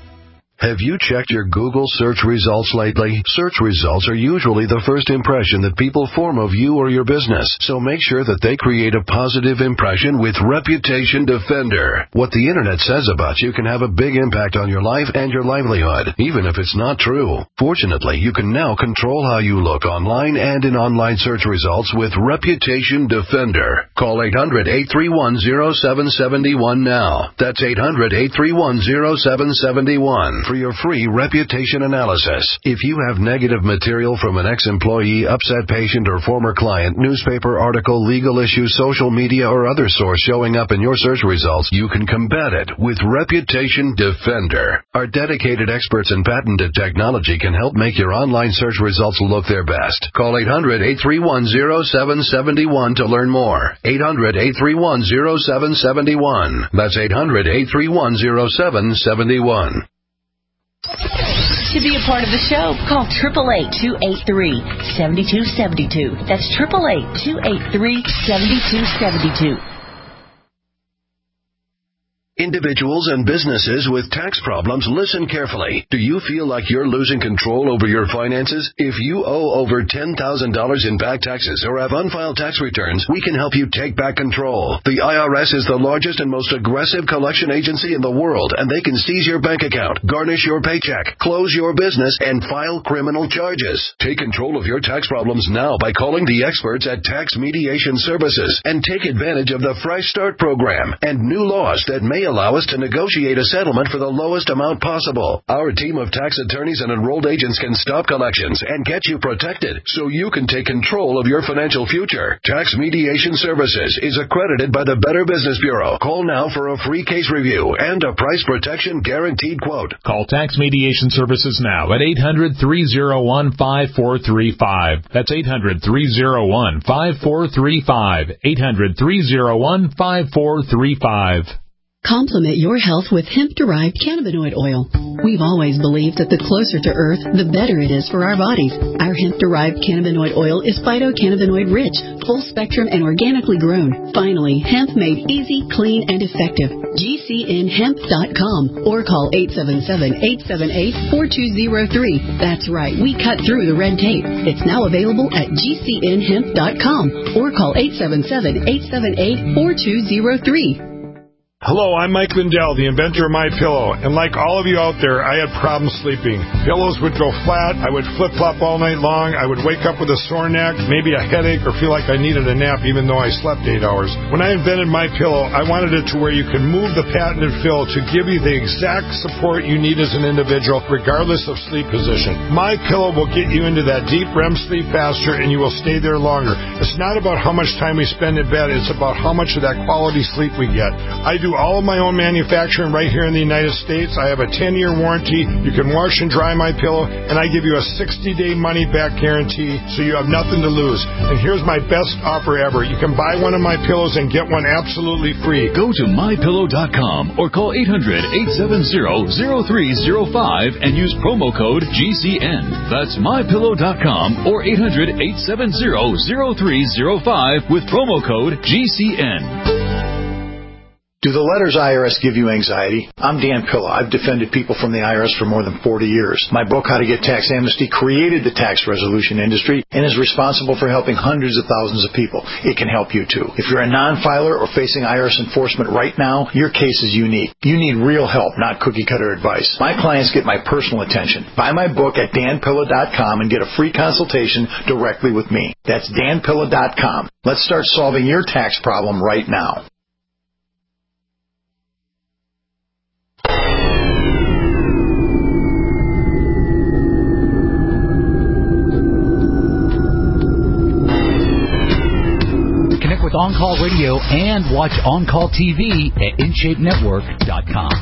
Have you checked your Google search results lately? Search results are usually the first impression that people form of you or your business, so make sure that they create a positive impression with Reputation Defender. What the internet says about you can have a big impact on your life and your livelihood, even if it's not true. Fortunately, you can now control how you look online and in online search results with Reputation Defender. Call eight hundred, eight three one, zero seven seven one now. That's eight hundred, eight three one, zero seven seven one. For your free reputation analysis. If you have negative material from an ex-employee, upset patient, or former client, newspaper article, legal issue, social media, or other source showing up in your search results, you can combat it with Reputation Defender. Our dedicated experts in patented technology can help make your online search results look their best. Call eight hundred, eight three one, zero seven seven one to learn more. eight hundred, eight three one, zero seven seven one. That's eight hundred, eight three one, zero seven seven one. To be a part of the show, call eight eight eight, two eight three, seven two seven two. That's eight eight eight, two eight three, seven two seven two. Individuals and businesses with tax problems, listen carefully. Do you feel like you're losing control over your finances? If you owe over ten thousand dollars in back taxes or have unfiled tax returns, we can help you take back control. The I R S is the largest and most aggressive collection agency in the world, and they can seize your bank account, garnish your paycheck, close your business, and file criminal charges. Take control of your tax problems now by calling the experts at Tax Mediation Services and take advantage of the Fresh Start program and new laws that may allow us to negotiate a settlement for the lowest amount possible. Our team of tax attorneys and enrolled agents can stop collections and get you protected so you can take control of your financial future. Tax Mediation Services is accredited by the Better Business Bureau. Call now for a free case review and a price protection guaranteed quote. Call Tax Mediation Services now at eight hundred, three oh one, five four three five. That's eight hundred, three oh one, five four three five. eight hundred, three oh one, five four three five. Complement your health with hemp-derived cannabinoid oil. We've always believed that the closer to Earth, the better it is for our bodies. Our hemp-derived cannabinoid oil is phytocannabinoid-rich, full-spectrum, and organically grown. Finally, hemp made easy, clean, and effective. G C N hemp dot com or call eight seven seven, eight seven eight, four two zero three. That's right, we cut through the red tape. It's now available at G C N hemp dot com or call eight seven seven, eight seven eight, four two zero three. Hello, I'm Mike Lindell, the inventor of MyPillow, and like all of you out there, I had problems sleeping. Pillows would go flat, I would flip-flop all night long, I would wake up with a sore neck, maybe a headache, or feel like I needed a nap even though I slept eight hours. When I invented MyPillow, I wanted it to where you can move the patented fill to give you the exact support you need as an individual, regardless of sleep position. MyPillow will get you into that deep R E M sleep faster, and you will stay there longer. It's not about how much time we spend in bed, it's about how much of that quality sleep we get. I do do all of my own manufacturing right here in the United States. I have a ten-year warranty. You can wash and dry my pillow, and I give you a sixty-day money-back guarantee, so you have nothing to lose. And here's my best offer ever. You can buy one of my pillows and get one absolutely free. Go to my pillow dot com or call eight hundred, eight seven zero, zero three zero five and use promo code G C N. That's my pillow dot com or eight hundred, eight seven zero, zero three zero five with promo code G C N. Do the letters I R S give you anxiety? I'm Dan Pilla. I've defended people from the I R S for more than forty years. My book, How to Get Tax Amnesty, created the tax resolution industry and is responsible for helping hundreds of thousands of people. It can help you too. If you're a non-filer or facing I R S enforcement right now, your case is unique. You need real help, not cookie-cutter advice. My clients get my personal attention. Buy my book at dan pilla dot com and get a free consultation directly with me. That's dan pilla dot com. Let's start solving your tax problem right now. With On Call Radio and watch On Call T V at in shape network dot com.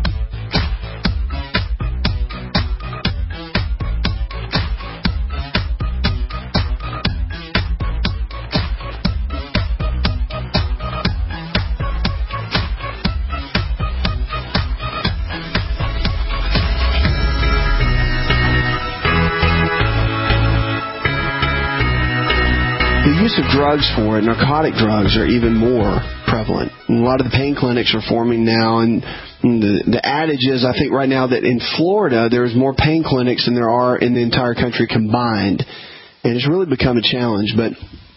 The use of drugs for it, narcotic drugs, are even more prevalent. And a lot of the pain clinics are forming now, and the, the adage is, I think right now, that in Florida there's more pain clinics than there are in the entire country combined. And it's really become a challenge. But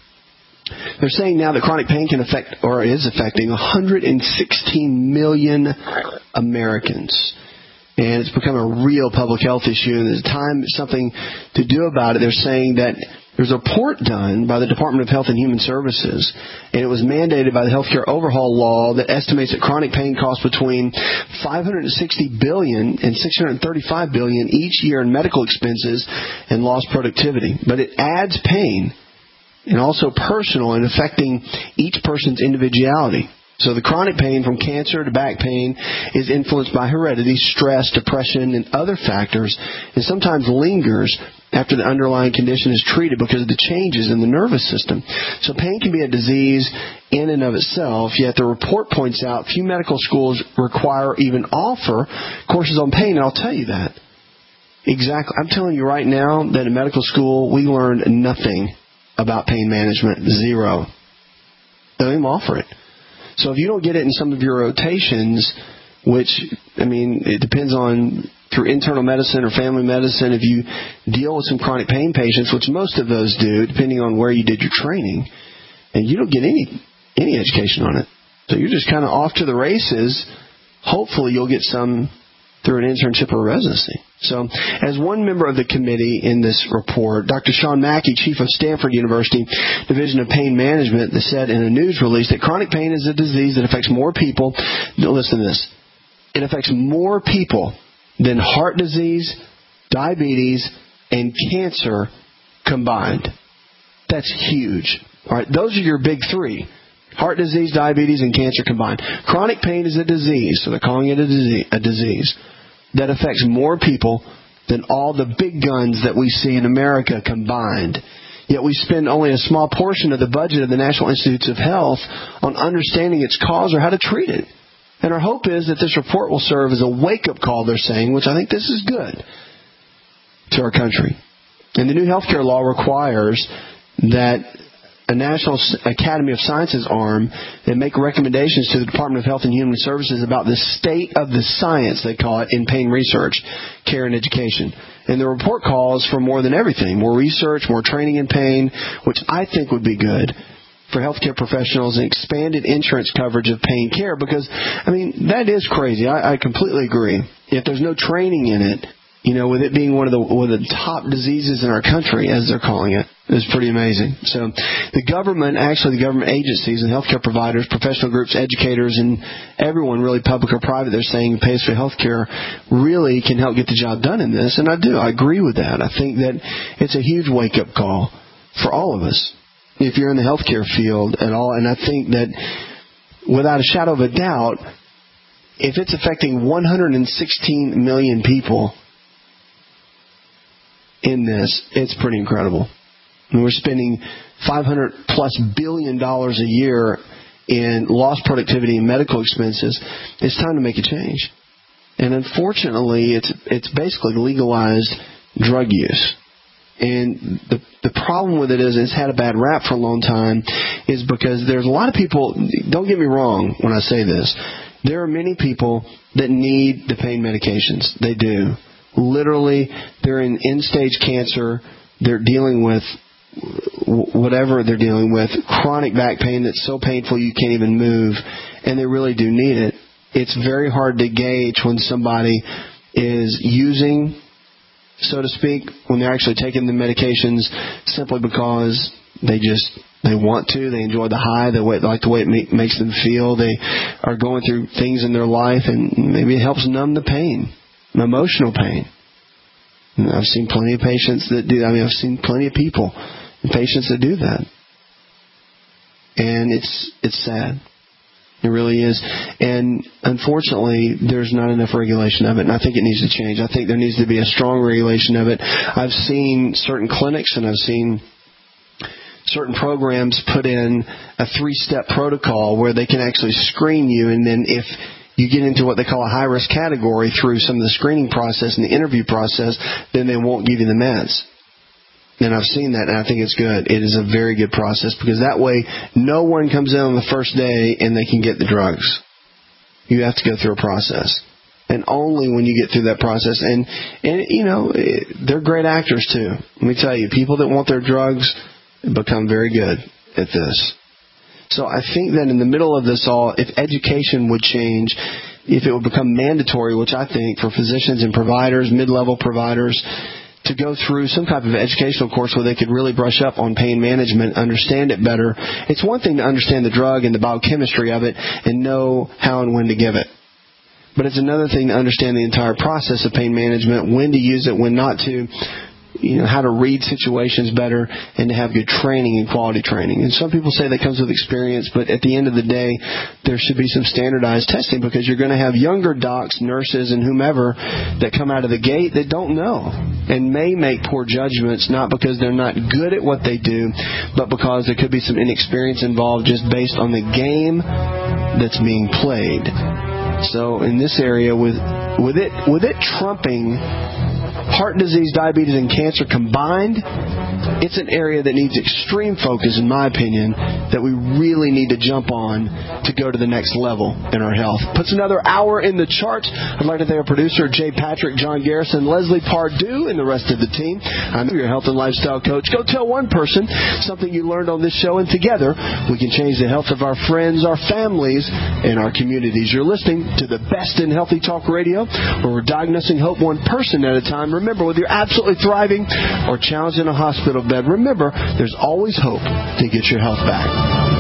they're saying now that chronic pain can affect, or is affecting, one hundred sixteen million Americans. And it's become a real public health issue, and there's time something to do about it. They're saying that there's a report done by the Department of Health and Human Services, and it was mandated by the Healthcare Overhaul Law that estimates that chronic pain costs between five hundred sixty billion dollars and six hundred thirty-five billion dollars each year in medical expenses and lost productivity. But it adds pain, and also personal, in affecting each person's individuality. So the chronic pain, from cancer to back pain, is influenced by heredity, stress, depression, and other factors, and sometimes lingers after the underlying condition is treated because of the changes in the nervous system. So pain can be a disease in and of itself, yet the report points out few medical schools require or even offer courses on pain, and I'll tell you that. Exactly. I'm telling you right now that in medical school we learned nothing about pain management. Zero. They don't even offer it. So if you don't get it in some of your rotations, which, I mean, it depends on through internal medicine or family medicine, if you deal with some chronic pain patients, which most of those do, depending on where you did your training, and you don't get any any education on it. So you're just kind of off to the races. Hopefully you'll get some through an internship or residency. So, as one member of the committee in this report, Doctor Sean Mackey, chief of Stanford University Division of Pain Management, said in a news release that chronic pain is a disease that affects more people. Listen to this. It affects more people than heart disease, diabetes, and cancer combined. That's huge. All right, those are your big three. Heart disease, diabetes, and cancer combined. Chronic pain is a disease, so they're calling it a disease, a disease that affects more people than all the big guns that we see in America combined. Yet we spend only a small portion of the budget of the National Institutes of Health on understanding its cause or how to treat it. And our hope is that this report will serve as a wake-up call, they're saying, which I think this is good, to our country. And the new healthcare law requires that a National Academy of Sciences arm that make recommendations to the Department of Health and Human Services about the state of the science, they call it, in pain research, care, and education. And the report calls for more than everything, more research, more training in pain, which I think would be good for healthcare professionals, and expanded insurance coverage of pain care, because, I mean, that is crazy. I, I completely agree. If there's no training in it, you know, with it being one of the one of the top diseases in our country, as they're calling it, is pretty amazing. So the government, actually the government agencies and healthcare providers, professional groups, educators, and everyone, really public or private, they're saying pays for healthcare, really can help get the job done in this. And I do. I agree with that. I think that it's a huge wake-up call for all of us if you're in the healthcare field at all. And I think that without a shadow of a doubt, if it's affecting one hundred sixteen million people in this, it's pretty incredible. And we're spending five hundred plus billion dollars a year in lost productivity and medical expenses. It's time to make a change. And unfortunately, it's it's basically legalized drug use. And the the problem with it is it's had a bad rap for a long time, is because there's a lot of people, don't get me wrong when I say this, there are many people that need the pain medications. They do. Literally, they're in end-stage cancer. They're dealing with whatever they're dealing with, chronic back pain that's so painful you can't even move, and they really do need it. It's very hard to gauge when somebody is using, so to speak, when they're actually taking the medications simply because they just they want to, they enjoy the high, they like the way it make, makes them feel, they are going through things in their life, and maybe it helps numb the pain, emotional pain. And I've seen plenty of patients that do. I mean, I've seen plenty of people and patients that do that, and it's it's sad. It really is. And unfortunately, there's not enough regulation of it, and I think it needs to change. I think there needs to be a strong regulation of it. I've seen certain clinics and I've seen certain programs put in a three-step protocol where they can actually screen you, and then if you get into what they call a high-risk category through some of the screening process and the interview process, then they won't give you the meds. And I've seen that, and I think it's good. It is a very good process, because that way no one comes in on the first day and they can get the drugs. You have to go through a process. And only when you get through that process. And, and you know, they're great actors, too. Let me tell you, people that want their drugs become very good at this. So I think that in the middle of this all, if education would change, if it would become mandatory, which I think for physicians and providers, mid-level providers, to go through some type of educational course where they could really brush up on pain management, understand it better. It's one thing to understand the drug and the biochemistry of it and know how and when to give it. But it's another thing to understand the entire process of pain management, when to use it, when not to, you know, how to read situations better, and to have good training and quality training. And some people say that comes with experience, but at the end of the day, there should be some standardized testing, because you're going to have younger docs, nurses, and whomever that come out of the gate that don't know and may make poor judgments, not because they're not good at what they do, but because there could be some inexperience involved just based on the game that's being played. So in this area, with with it with it trumping heart disease, diabetes, and cancer combined, it's an area that needs extreme focus, in my opinion, that we really need to jump on to go to the next level in our health. Puts another hour in the charts. I'd like to thank our producer, Jay Patrick, John Garrison, Leslie Pardue, and the rest of the team. I'm your health and lifestyle coach. Go tell one person something you learned on this show, and together we can change the health of our friends, our families, and our communities. You're listening to the best in Healthy Talk Radio, where we're diagnosing hope one person at a time. Remember, whether you're absolutely thriving or challenged in a hospital bed, remember, there's always hope to get your health back.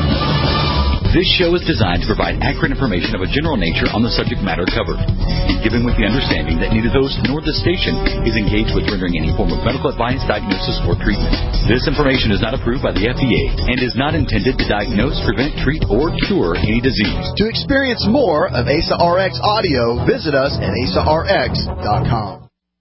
This show is designed to provide accurate information of a general nature on the subject matter covered, given with the understanding that neither the host nor the station is engaged with rendering any form of medical advice, diagnosis, or treatment. This information is not approved by the F D A and is not intended to diagnose, prevent, treat, or cure any disease. To experience more of A S A R X audio, visit us at A S A R X dot com.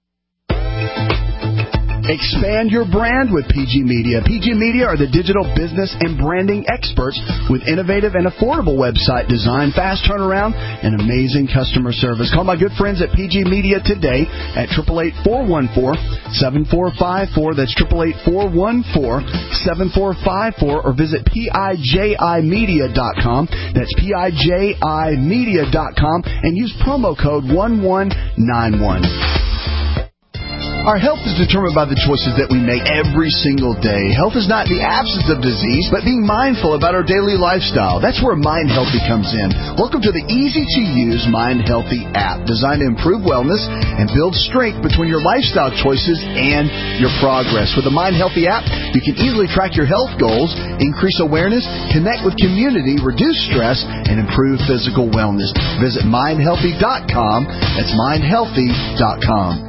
Expand your brand with P G Media. P G Media are the digital business and branding experts with innovative and affordable website design, fast turnaround, and amazing customer service. Call my good friends at P G Media today at eight eight eight, four one four, seven four five four. That's eight eight eight, four one four, seven four five four, or visit P I J I media dot com. That's P I J I media dot com, and use promo code one one nine one. Our health is determined by the choices that we make every single day. Health is not the absence of disease, but being mindful about our daily lifestyle. That's where Mind Healthy comes in. Welcome to the easy-to-use Mind Healthy app, designed to improve wellness and build strength between your lifestyle choices and your progress. With the Mind Healthy app, you can easily track your health goals, increase awareness, connect with community, reduce stress, and improve physical wellness. Visit mind healthy dot com. That's mind healthy dot com.